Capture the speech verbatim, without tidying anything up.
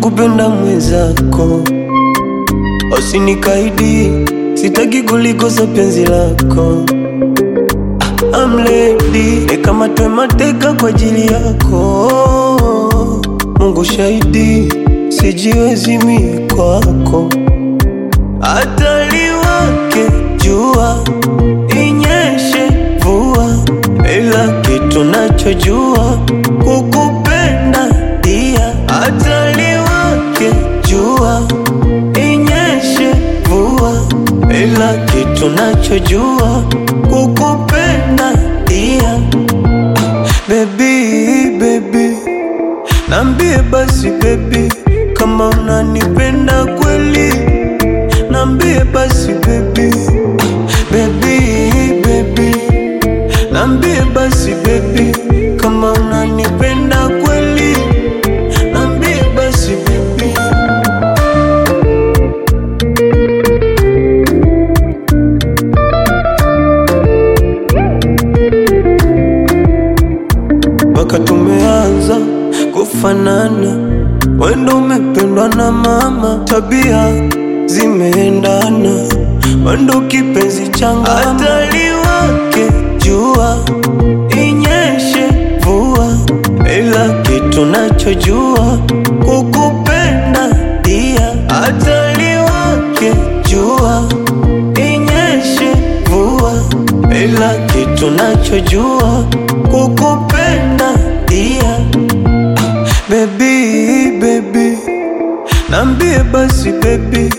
nakupenda mwenzako, usinikaidi, sitaki kulikosa penzi lako. I'm ready, nikamatwe mateka kwa ajili yako. Mungu shahidi, sijiwezi mimi kwako. Hata liwake jua, inyeshe mvua, ila kitu nachojua kukupenda dia. Hata liwake jua, inyeshe mvua, ila kitu nachojua kukupenda dia. Baby, baby, nambie basi baby, kama unanipenda kweli. Nambie basi baby, baby, baby, nambie basi baby, kama unanipenda kweli. Nambie basi baby. Baka tumeanza kufanana, wendo umependwa na mama, tabia zimeendana, wendo kipenzi changa. Hata liwake jua, inyeshe mvua, ila kitu nachojua kukupenda dia. Hata liwake jua, inyeshe mvua, ila kitu nachojua kukupenda dia. Baby, baby, nambie basi baby,